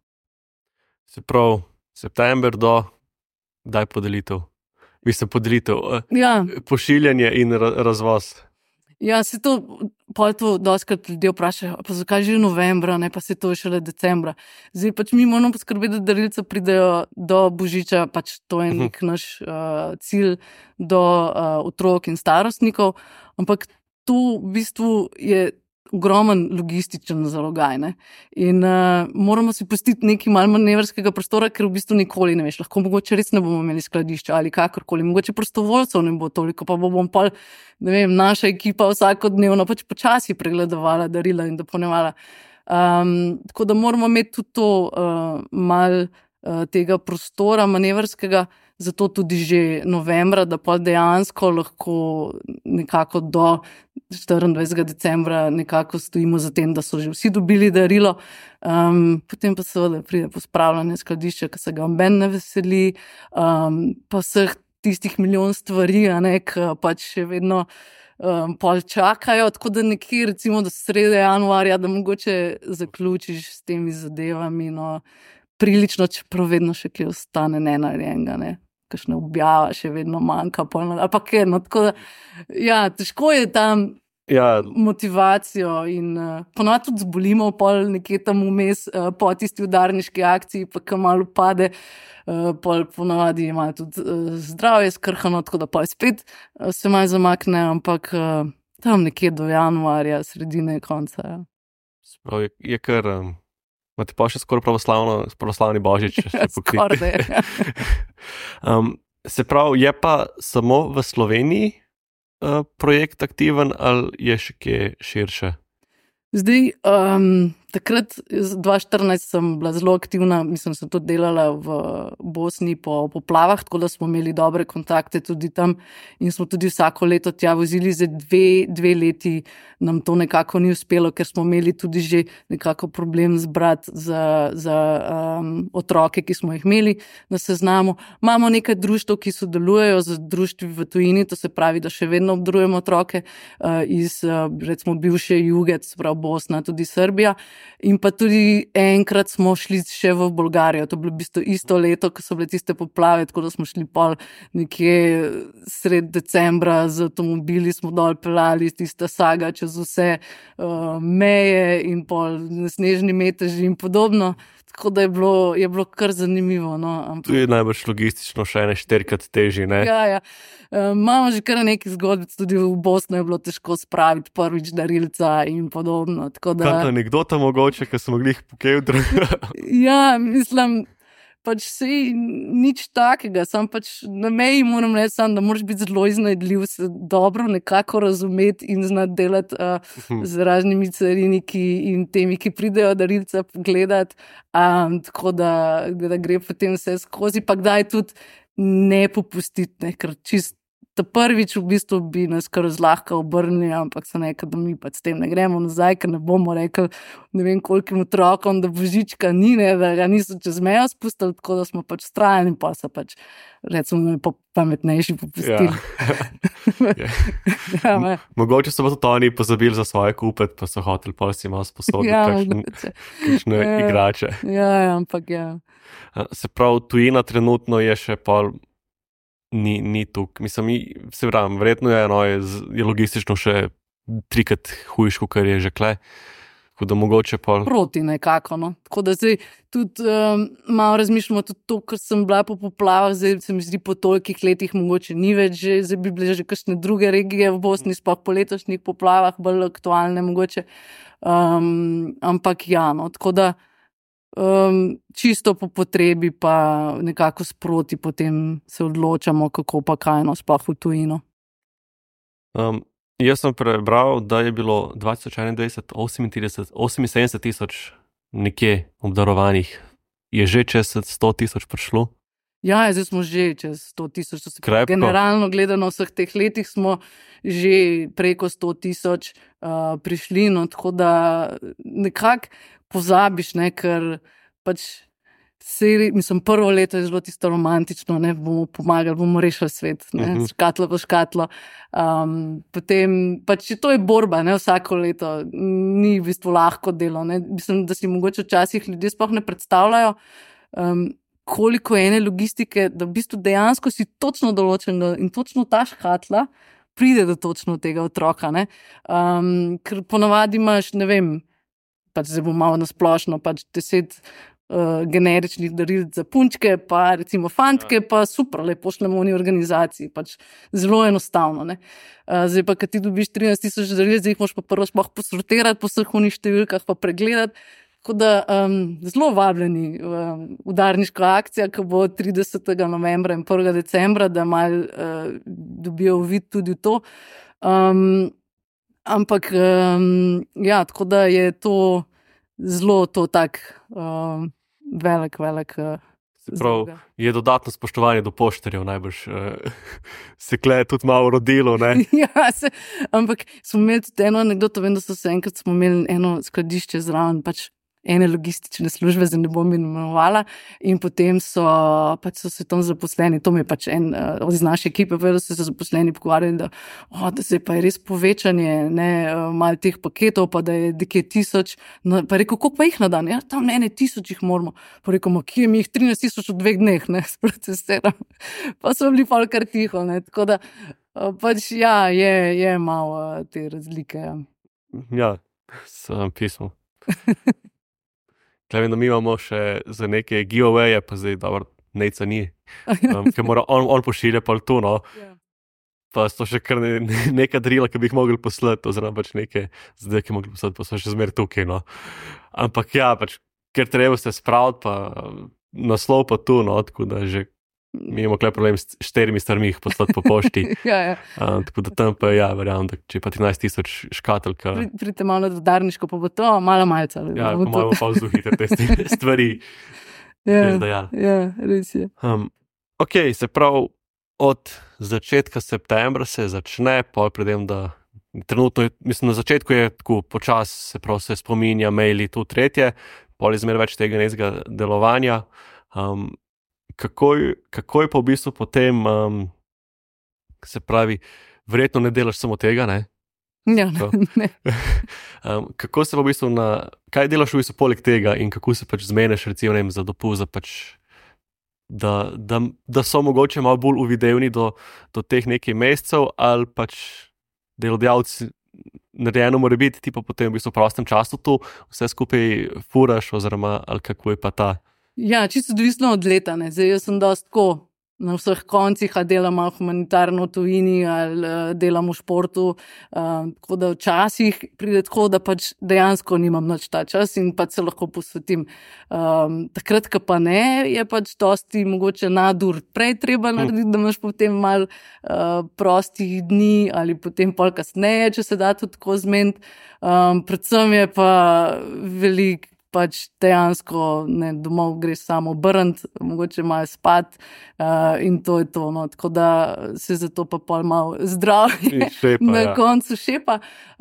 Se pravi, september do, daj podelitev. Mislim, podelitev, Ja. pošiljanje in ra- razvoz. Ja, se to, pol to dostikrat ljudje vprašajo, pa zakaj že novembra, ne pa se to šele decembra. Zdaj pač mi moramo poskrbeti, da darilca pridejo do Božiča, pač to je nek naš uh, cilj do uh, otrok in starostnikov, ampak to v bistvu je ogromen logističen zalogaj, ne. In uh, moramo si pustiti nekaj malo manevrskega prostora, ker v bistvu nikoli ne veš, lahko mogoče res ne bomo imeli skladišča ali kakorkoli, mogoče prostovoljcev ne bo toliko, pa bomo pol, ne vem, naša ekipa vsakodnevno pač počasi pregledovala darila in dopolnjevala. Um, tako da moramo imeti tudi to uh, malo uh, tega prostora manevrskega, zato tudi že novembra, da pa dejansko lahko nekako do štiriindvajsetega decembra nekako stojimo za tem, da so že vsi dobili darilo. Um, potem pa seveda pride pospravljanje skladišča, ki se ga noben ne veseli, um, pa vseh tistih milijon stvari, a ne, ki pač še vedno um, pol čakajo, tako da nekje recimo do srede januarja, da mogoče zaključiš s temi zadevami, no, prilično, čeprav vedno še kaj ostane nenarejenega, ne. Kakšna objava še vedno manjka, polno, ali pa kaj, no, tako da, ja, težko je tam Ja, motivacijo in uh, ponovadi tudi zbolimo pol nekje tam vmes uh, po tisti udarniški akciji, pa ko malo pade, uh, pol ponovadi imajo tudi uh, zdravje skrhano, tako da pol spet uh, se malo zamakne, ampak uh, tam nekje do januarja, sredine, konca. Ja. sprav, je, je kar, um, imate pa še skoraj pravoslavno, pravoslavni božič. še pokrit. Skoraj da je. um, se pravi, je pa samo v Sloveniji uh, projekt aktiven ali je še kje širše? Zdaj, um, takrat, dva tisoč štirinajst sem bila zelo aktivna, mislim, sem tudi delala v Bosni po poplavah, tako da smo imeli dobre kontakte tudi tam in smo tudi vsako leto tja vozili. Za dve, dve leti nam to nekako ni uspelo, ker smo imeli tudi že nekako problem zbrati za, za um, otroke, ki smo jih imeli na seznamu. Imamo nekaj društev, ki sodelujejo z društvi v tujini, to se pravi, da še vedno obdarujemo otroke uh, iz, uh, recimo, bivše Juge, se pravi Bosna, tudi Srbija. In pa tudi enkrat smo šli še v Bolgarijo, to je bilo v bistvu isto leto, ko so bile tiste poplave, tako da smo šli pol nekje sred decembra z avtomobili, smo dol pelali tista saga čez vse uh, meje in pol snežni meteži in podobno. Tako da je bilo, je bilo kar zanimivo. No. Ampak, Tu je najbolj logistično še ene štirikrat težji, ne? ja, ja. Uh, imamo že kar nekaj zgodbic, tudi v Bosni je bilo težko spraviti prvič darilca in podobno. Tako da, Kakšna anekdota mogoče, ker smo mogli jih pokevdra. ja, mislim, pač sej nič takega, sam pač na meji moram reči, sam, da moraš biti zelo iznajdljiv, se dobro nekako razumeti in znati delati uh, z raznimi cariniki in temi, ki pridejo darilca pogledati, um, tako da, da gre potem vse skozi, pa kdaj tudi ne popustiti, ne, ker čist ta prvič v bistvu bi nas kar zlahka obrnili, ampak se nekaj, da mi pa s tem ne gremo nazaj, ker ne bomo rekli ne vem kolikim otrokom, da božička ni, ne, da ga niso čez mejo spustili, tako da smo pač vztrajali in pa se pač recimo pametnejši popustili. Ja. Ja, me, Mogoče so pa tudi oni pozabili za svoje kupiti, pa so hoteli pa si malo sposoditi ja, kakšne, mogoče. kakšne Ja. igrače. Ja, ja, ampak ja. A, Se pravi, tujina trenutno je še pol, ni, ni tukaj. Mislim, mi- se pravim, verjetno je, no, je, z- je logistično še trikrat hujš, kot je že kle. Tako da mogoče pol. Proti nekako. No. Tako da zdaj tudi um, malo razmišljamo tudi to, ker sem bila po poplavah, zdaj se mi zdi po tolikih letih mogoče ni več, že, zdaj bi bile že kakšne druge regije v Bosni, sploh po letošnjih poplavah, bolj aktualne mogoče. Um, ampak ja, no, tako da um, čisto po potrebi pa nekako sproti potem se odločamo, kako pa kaj, no, sploh v tujino. Um, jaz sem prebral, da je bilo dva tisoč enaindvajset osemintrideset, oseminsedemdeset tisoč nekje obdarovanih. Je že čez sto tisoč prišlo. Ja, zdaj smo že čez sto tisoč. Krepko. Generalno gledano vseh teh letih smo že preko sto tisoč uh, prišli, no, tako da nekako pozabiš, ne, ker pač seri, mislim, prvo leto je zelo tisto romantično, ne, bomo pomagali, bomo rešili svet, ne, uh-huh. škatlo po škatlo. Um, potem pač to je borba, ne, vsako leto, ni v bistvu lahko delo, ne. Mislim, da si mogoče včasih ljudje sploh ne predstavljajo, um, koliko je ene logistike, da v bistvu dejansko si točno določen in točno ta škatla pride do točno tega otroka, ne. Um, ker ponavadi imaš, ne vem, pač zdaj bom malo nasplošno, pač deset uh, generičnih daril za punčke, pa recimo fantke, pa super, lepo pošljemo v organizaciji, pač zelo enostavno, ne. Uh, zdaj pa, kad ti dobiš trinajst tisoč daril, zdaj jih moš pa prvo sploh posortirati po vseh unih številkah, pa pregledati. Tako da um, zelo vabljeni um, udarniška akcija, ki bo tridesetega novembra in prvega decembra, da malo uh, dobijo vid tudi v to. Um, ampak, um, ja, tako da je to zelo to tak um, velik, velik. Uh, Prav, je dodatno spoštovanje do poštarjev, najbrž uh, se kle tudi malo rodilo, ne? Ja, se, ampak smo imeli tudi eno anekdoto, vem, da so se enkrat smo imeli eno skladišče zraven, pač ene logistične službe, zdaj ne bom imenovala, in potem so, pač so se tam zaposleni, to mi je pač en uh, od iz naše ekipe, da so se zaposleni pogovarjali, da, oh, da se pa je res povečanje, ne, uh, malo teh paketov, pa da je nekje tisoč, no, pa rekel, koliko pa jih na dan? Ja, tam ne, ne, tisoč jih moramo. Pa rekel, kje mi jih trinajst tisoč v dveh dneh, ne, sprocesiram. Pa so bili pol kar tiho, ne, tako da, uh, pač, ja, je, je malo uh, te razlike. Ja, sem pisal. Vem, da mi imamo še za neke giveawaye, pa zdaj dobro, nejca ni, um, ker mora on, on pošilja pa to, no. Yeah. Pa so še kar ne, ne, neka darila, ki bi jih mogli poslati, oziroma pač neke zdaj, ki mogli poslati, pa so še zmer tukaj, no. Ampak ja, pač, ker treba se spraviti, pa naslov pa tu, no, tako da že mi imamo kle problem s štirimi stvarmi jih poslati po pošti. Ja, ja. Um, tako da tam pa ja, verjamem, da če pa trinajst tisoč škatelka. Pri, Pridite malo na udarniško, pa bo to malo malca. Ja, pa malo pa vzuhite te stvari. Ja, ja, res je. Um, ok, se prav, od začetka septembra se začne, pol predem, da trenutno, je, mislim, na začetku je tako počas, se prav se spominja, maili, tu tretje, pol je zmer več tega nezga delovanja. Um, Kako, kako je pa v bistvu potem, um, se pravi, verjetno ne delaš samo tega, ne? Ja, ne. um, kako se pa v bistvu na, kaj delaš v bistvu poleg tega in kako se pač zmeneš, recimo, ne vem, za dopust, pač, da, da, da so mogoče malo bolj uvidevni do, do teh nekaj mesecev, ali pač delodajalci narejeno mora biti, ti pa potem v bistvu v prostem času tu vse skupaj furaš, oziroma ali kako je pa ta. Ja, čisto odvisno od leta, ne. Zdaj, jaz sem dosti tako na vseh koncih, ali delam humanitarno v tujini, ali uh, delam v športu, uh, tako da včasih pride tako, da pač dejansko nimam nič ta čas in pač se lahko posvetim. Um, takrat, ko pa ne, je pač dosti mogoče nadur prej treba narediti, da imaš potem malo uh, prostih dni ali potem pol kasneje, če se da tudi tako zmeniti. Um, predvsem je pa veliko pač dejansko ne, domov greš samo obrniti, mogoče malo spati uh, in to je to. No. Tako da se zato pa pol malo zdravje na ja. koncu šepa.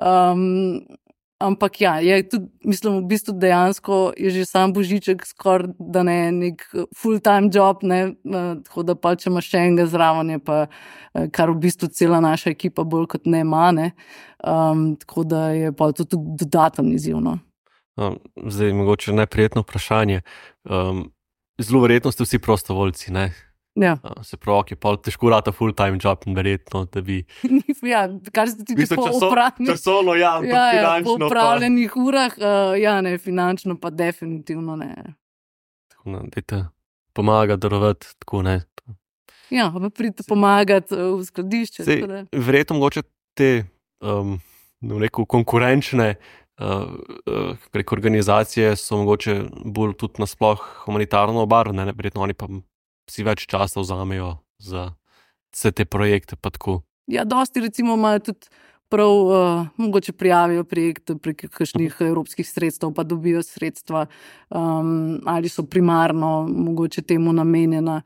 Um, ampak ja, je tudi, mislim, v bistvu dejansko je že sam božiček skoraj, da ne nek full-time job, ne, uh, tako da pa če imaš še enega zraven, je pa, uh, kar v bistvu cela naša ekipa bolj kot ne ima, ne. Um, tako da je pa to tudi dodaten izziv, no. Um, zdaj, mogoče neprijetno vprašanje. Um, zelo verjetno ste vsi prostovoljci, ne? Ja. Um, se pravi, je pa težko rata full-time job in verjetno, da bi... ja, kar se ti po upravljenih... Časovno, ja, ampak ja, finančno pa... Po upravljenih pa... urah, uh, ja, ne, finančno pa definitivno ne. Tako, ne, dajte pomagati, darovati, tako, ne. Ja, pa pridite pomagati uh, v skladišče. Zdaj, verjetno mogoče te, um, ne rekel, konkurenčne Uh, uh, preko organizacije so mogoče bolj tudi nasploh humanitarno obarvane, verjetno oni pa si več časa vzamejo za vse te projekte pa tako. Ja, dosti recimo imajo tudi prav, uh, mogoče prijavijo projekte prek kakšnih evropskih sredstev, pa dobijo sredstva, um, ali so primarno mogoče temu namenjena.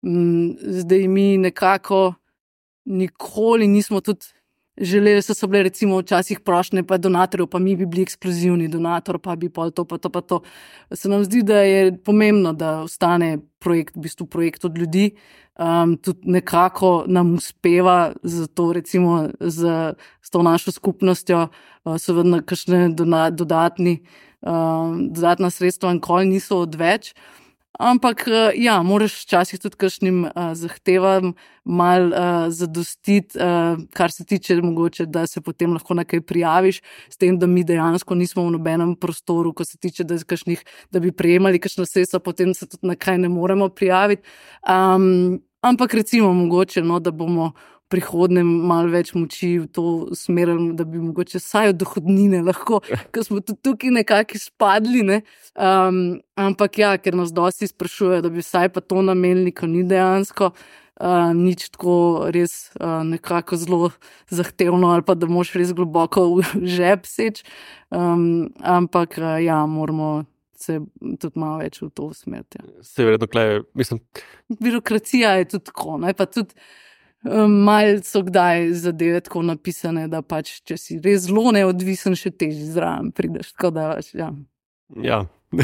Um, zdaj mi nekako nikoli nismo tudi želeli, da so bile recimo včasih prošnje pa donatorjev, pa mi bi bili ekskluzivni donator, pa bi pol to, pa to, pa to. Se nam zdi, da je pomembno, da ostane projekt, v bistvu projekt od ljudi. Um, tudi nekako nam uspeva z to, recimo z, z to našo skupnostjo, uh, seveda kakšne dodatni, uh, dodatna sredstva nikoli niso odveč. Ampak, ja, moraš včasih tudi kakšnim uh, zahtevam mal uh, zadostiti, uh, kar se tiče mogoče, da se potem lahko na kaj prijaviš, s tem, da mi dejansko nismo v nobenem prostoru, ko se tiče, da, kakšnih, da bi prejemali kakšna sredstva, potem se tudi na kaj ne moremo prijaviti. Um, ampak recimo mogoče, no, da bomo v prihodnjem malo več moči v to usmerili, da bi mogoče vsaj od dohodnine lahko, ker smo tudi tukaj nekako izpadli, ne? Um, ampak ja, ker nas dosti sprašujejo, da bi vsaj pa to namenili, ko ni dejansko uh, nič tako res uh, nekako zelo zahtevno ali pa da moš res globoko v žep seč. Um, ampak uh, ja, moramo se tudi malo več v to usmeriti. Ja. Se verjetno, klej, mislim. Birokracija je tudi tako, ne, pa tudi malo so kdaj zadeve tako napisane, da pač, če si res zelo neodvisen, še težje zraven prideš. Tako da, ja. Ja.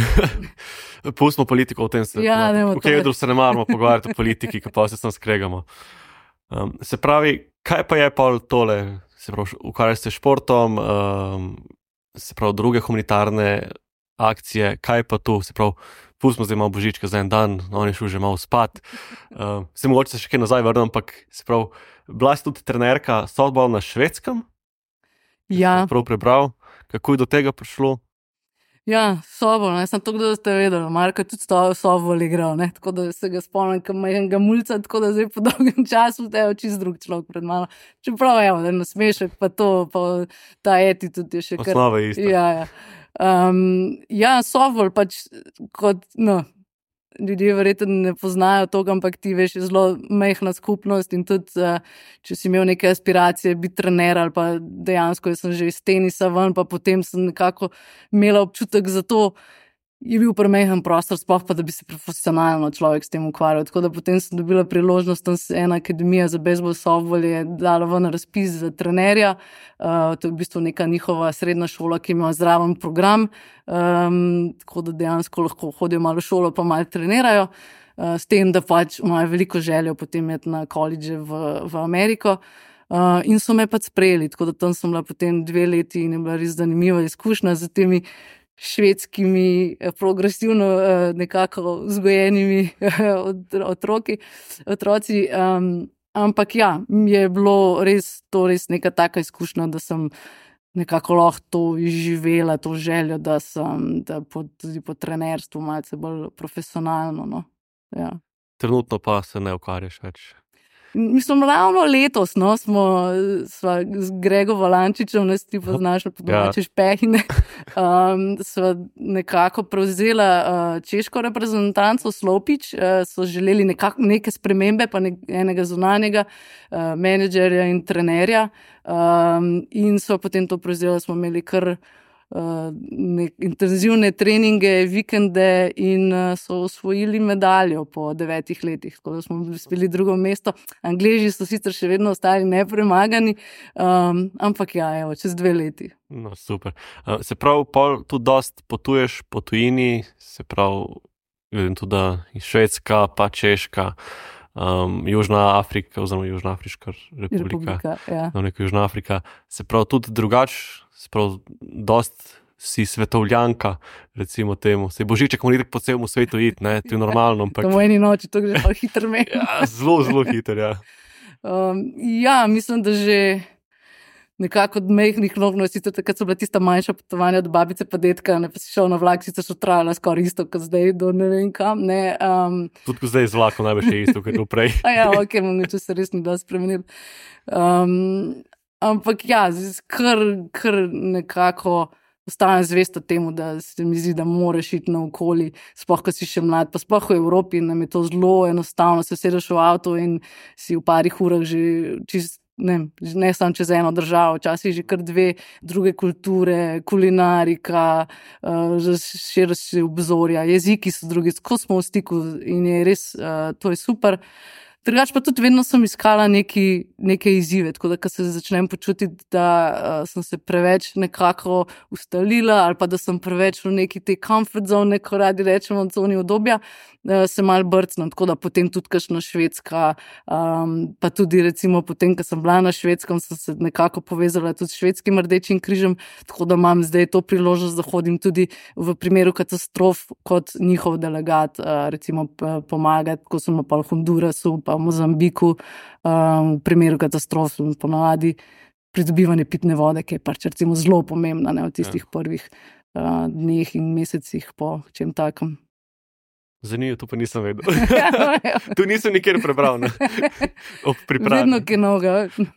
Pustimo politiko v tem svetu. Ja, ne, v Kedru se ne moramo pogovarjati o politiki, ki pa se tam skregamo. Um, se pravi, kaj pa je pa tole, se pravi, ukvarjaš se športom, um, se pravi, druge humanitarne akcije, kaj pa tu, se pravi, pustimo zdaj malo Božička za en dan, on je šel že malo spat. Uh, se mogoče se še kaj nazaj vrnem, ampak se pravi, bila si tudi trenerka softball na Švedskem? Ja. Prav prebral, kako je do tega prišlo? Ja, softball, ne, sem to, da ste vedeli, Marko tudi softball igral, ne, tako da se ga spomnim, kam majhnega mulca, tako da zdaj po dolgem času te je čist drug človek pred mano. Čeprav, evo, da nasmešek, pa to, pa ta attitude je še kar... Osnova je ista. Ja, ja. Um, ja, softball pač kot, no, ljudje verjetno ne poznajo to, ampak ti veš, je zelo majhna skupnost in tudi, uh, če si imel neke aspiracije biti trener ali pa dejansko, jaz sem že iz tenisa ven, pa potem sem nekako imela občutek za to, je bil premajhen prostor, sploh pa, da bi se profesionalno človek s tem ukvarjal. Tako da potem sem dobila priložnost, tam se ena akademija za bejzbol softball je dala ven razpis za trenerja, uh, to je v bistvu neka njihova srednja šola, ki ima zraven program, um, tako da dejansko lahko hodijo malo v šolo, pa malo trenirajo, uh, s tem, da pač imajo veliko željo potem iti na koledže v, v Ameriko. Uh, in so me pač sprejeli, tako da tam sem bila potem dve leti in je bila res zanimiva izkušnja z temi švedskimi, progresivno nekako vzgojenimi otroki, otroci. Um, ampak ja, je bilo res to res neka taka izkušnja, da sem nekako lahko to izživela, to željo, da sem da po, tudi po trenerstvu malce bolj profesionalno. No. Ja. Trenutno pa se ne ukvarjaš več. Mislim, ravno letos, no, smo sva z Grego Valančičem, ne si ti poznaš, po domače špehine, um, sva nekako prevzela uh, češko reprezentanco Slopič, uh, so želeli nekako neke spremembe, pa ne, enega zunanjega uh, menedžerja in trenerja, um, in sva potem to prevzela, smo imeli kar Uh, ne, intenzivne treninge, vikende in uh, so osvojili medaljo po devetih letih, tako da smo uspeli drugo mesto. Angleži so sicer še vedno ostali nepremagani, um, ampak ja, evo, čez dve leti. No, super. Uh, se pravi, pol tudi dost potuješ po tujini, se pravi, vidim tudi, da iz Švedska, pa Češka, um, Južna Afrika, oziroma Južna Afriška republika, republika ja. No, neka Južna Afrika, se pravi, tudi drugač, sprav, dost si svetovljanka, recimo temu. Se Božiček mora po celem svetu iti, ne, to je normalno. Ampak... To v eni noči, to gre pa hitro meni. Ja, zelo, zelo hitro, ja. Um, ja, mislim, da že nekako od mehnih nog, no, sicer takrat so bila tista manjša potovanja od babice pa detka, ne, pa si šel na vlak, sicer so trajala skoraj isto, kot zdaj, do ne vem kam, ne. Um... Tudi ko zdaj z vlakom največ je isto, kot je prej. A ja, ok, mogoče se res ni da spremenil. Um, Ampak ja, kar, kar nekako ostanem zvesta temu, da se mi zdi, da moraš iti naokoli, sploh, ko si še mlad, pa sploh v Evropi nam je to zelo enostavno, se sedeš v avto in si v parih urah že čist ne, ne samo čez eno državo, včasih že kar dve druge kulture, kulinarika, uh, širše obzorja, jeziki so drugi, ko smo v stiku in je res, uh, to je super. Drugač pa tudi vedno sem iskala neki, neke izzive, tako da ko se začnem počutiti, da uh, sem se preveč nekako ustalila ali pa da sem preveč v neki te comfort zone, ko radi rečemo, zoni udobja, uh, se malo brcnem, tako da potem tudi kakšna Švedska, um, pa tudi recimo potem, ko sem bila na Švedskem, sem se nekako povezala tudi s Švedskim Rdečim križem, tako da imam zdaj to priložnost, da hodim tudi v primeru katastrof kot njihov delegat, uh, recimo pomagati, ko sem pa v Hondurasu, pa v Mozambiku, um, v primeru katastrof ponavadi pridobivanje pitne vode, ki je pač recimo zelo pomembna, ne, v tistih ja. prvih uh, dneh in mesecih po čem takem. Zanimivo, to pa nisem vedel. Tu nisem nikjer prebral, ne? Ob pripravi. Vedno kaj novega.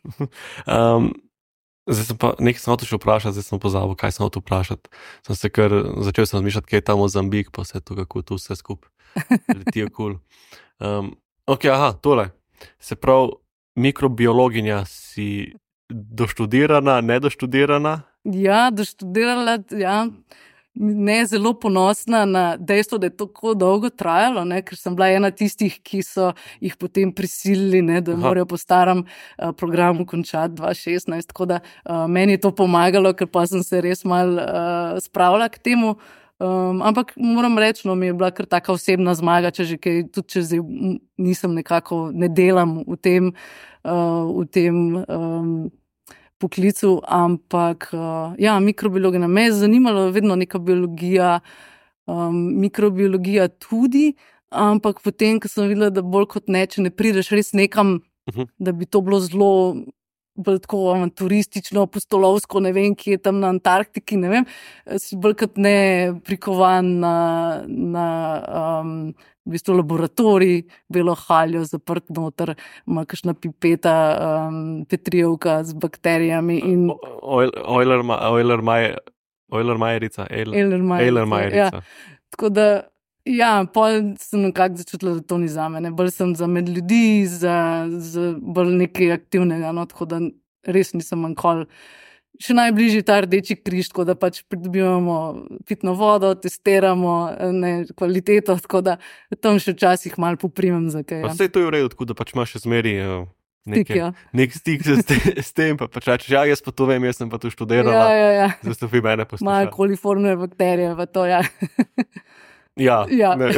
um, zdaj sem pa, nekaj sem hotel še vprašati, zdaj sem pozabil, kaj sem hotel vprašati. Sem se kar, začel sem razmišljati, kaj je tam Mozambik, pa vse to, kako tu vse skup letijo kul. Um, Ok, aha, tole. Se pravi, mikrobiologinja si doštudirana, nedoštudirana? Ja, doštudirala, ja. Ne zelo ponosna na dejstvo, da je to tako dolgo trajalo, ne, ker sem bila ena tistih, ki so jih potem prisilili, ne, da aha. morajo po starem uh, programu končati dva tisoč šestnajst, tako da uh, meni je to pomagalo, ker pa sem se res malo uh, spravila k temu. Um, ampak moram reči, no, mi je bila kar taka osebna zmaga, če že kaj, tudi če zdaj nisem nekako, ne delam v tem, uh, v tem um, poklicu, ampak uh, ja, mikrobiologija. Me je zanimalo vedno neka biologija, um, mikrobiologija tudi, ampak potem, ko sem videla, da bolj kot ne, če ne prideš res nekam, uh-huh. da bi to bilo zelo bolj tako turistično, pustolovsko, ne vem, ki je tam na Antarktiki, ne vem, si bolj kot ne prikovan na, na um, v bistvu laboratorij, belo haljo, zaprt noter, ima kakšna pipeta, um, petrijevka z bakterijami in... Euler-Majerica. Euler-Majerica. Ja. Tako da, ja, pol sem nekako začutila, da to ni za mene. Bolj sem za med ljudi, za, za bolj nekaj aktivnega, no, tako da res nisem manjkol. Še najbližji ta Rdeči križ, tako da pač pridobivamo pitno vodo, testiramo ne, kvaliteto, tako da tam še včasih malo poprimem za kaj. Pa vse to je v redu, tako da pač imaš še zmeri Stik, ja. nek stik s, s tem, pa pač rečeš, ja, jaz pa to vem, jaz sem pa to študirala. Ja, ja, ja. Zdaj ste vi mene poslušali. Malo koliformne bakterije, pa to, ja. Ja, ja. Ne.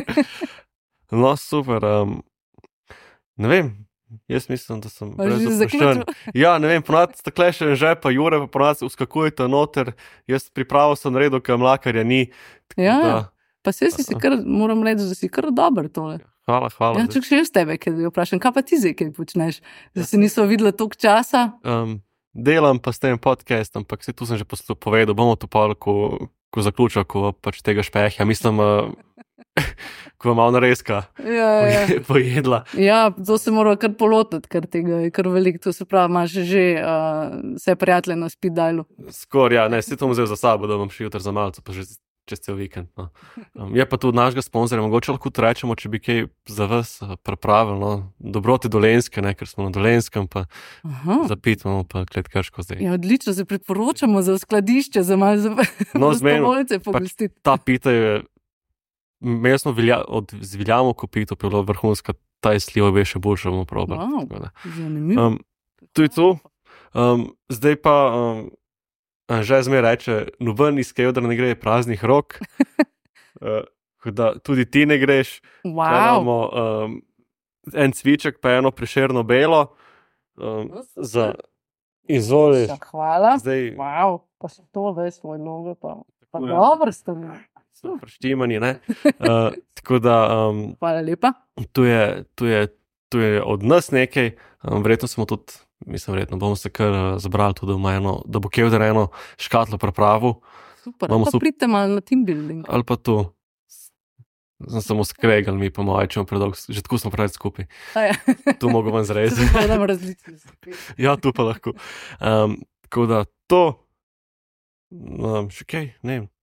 No, super. Um, ne vem, jaz mislim, da sem brezopuščen. Ja, ne vem, ponad takle še že, pa Jure, pa ponad uskakujete noter, jaz pripravil sem naredil, kaj mlakarja ni. Ja, da, pa se si kar, moram reči, da si kar dober tole. Hvala, hvala. Ja, čak še jaz tebe, kaj vprašam, kaj pa ti zdaj, kaj počneš? Da se niso videla toliko časa? Um, delam pa s tem podcastom, ampak se tu sem že povedal, bomo to pa, ko, ko zaključil, ko pač tega špeha, mislim, uh, ko je malo nareska ja, ja. pojedla. Ja, to se mora kar polotiti, ker tega je kar veliko, to se pravi, imaš že uh, vse prijatelje na speed dialu. Skor, ja, ne, se to bom vzel za sabo, da bom šel jutri za malce, pa že čez cel vikend. No. Um, je pa tudi našega sponzorja, mogoče lahko rečemo, če bi kaj za vas uh, pripravili, no, dobrote Dolenjske, ne, ker smo na Dolenskem, pa zapitamo, pa Kletkrško zdaj. Ja, odlično, se priporočamo za skladišče, za malo za no, stovolce pogostiti. Ta pita je, mi smo vilja, od zviljamo kopito, pa je bilo vrhunska, ta je slivo, je še boljša, bomo probali. Wow, zanimivo. Um, tu je to. Um, zdaj pa... Um, Že zmeraj reče, noben iz Kevdra ne gre praznih rok, uh, da tudi ti ne greš. Wow. Imamo um, en cviček, pa eno Prešerno belo. Um, za izvoliš. Hvala. Zdaj, wow, pa še to veš svoj logo, pa, pa dobro ste mi. Preštimani, ne? Uh, tako da... Um, Hvala lepa. Tu je, tu je, tu je od nas nekaj, um, verjetno smo tudi... Mislim, verjetno bomo se kar uh, zabrali tudi, da, eno, da bo Kevdar eno škatlo pripravil. Super, ali pa sup... pridite malo na team building. Ali pa tu. Sem samo skregal, mi pa moj, če vam predolg, že tako smo pravi skupaj. Ja. Tu mogo vam zrezati. Tu pa različni. Ja, tu pa lahko. Um, tako da to, um, še kaj, ne vem,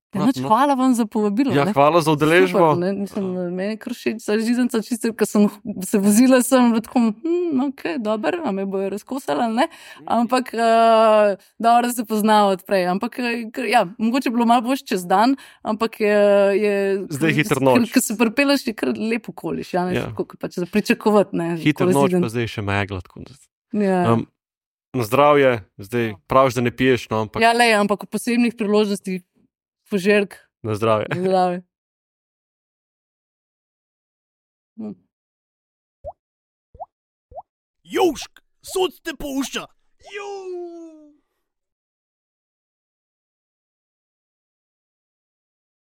Ja, noč, hvala vam za povabilo. Ja, ne. hvala za udeležbo. Super, ne, mislim, meni je kar všeč ta žicanca, čisto, ker sem se vozila, sem bila tako, hm, ok, dober, a me bojo razkosala, ne, ampak uh, dobro se poznava odprej, ampak uh, ja, mogoče je bilo malo boš čez dan, ampak je, je Zdaj hitro noč. Ker se pripeleš, je kar lepo koliš, ja, ne, Ja. tako, pač za pričakovat, ne. Hitro tako noč, raziden. pa zdaj še megla. tako da- Ja. Um, na zdravje, zdaj praviš, da ne piješ, no, ampak Ja, lej, ampak v posebnih priložnostih požirk, na zdravje. zdravi. Hm. Južk, sod te pušča. Južk.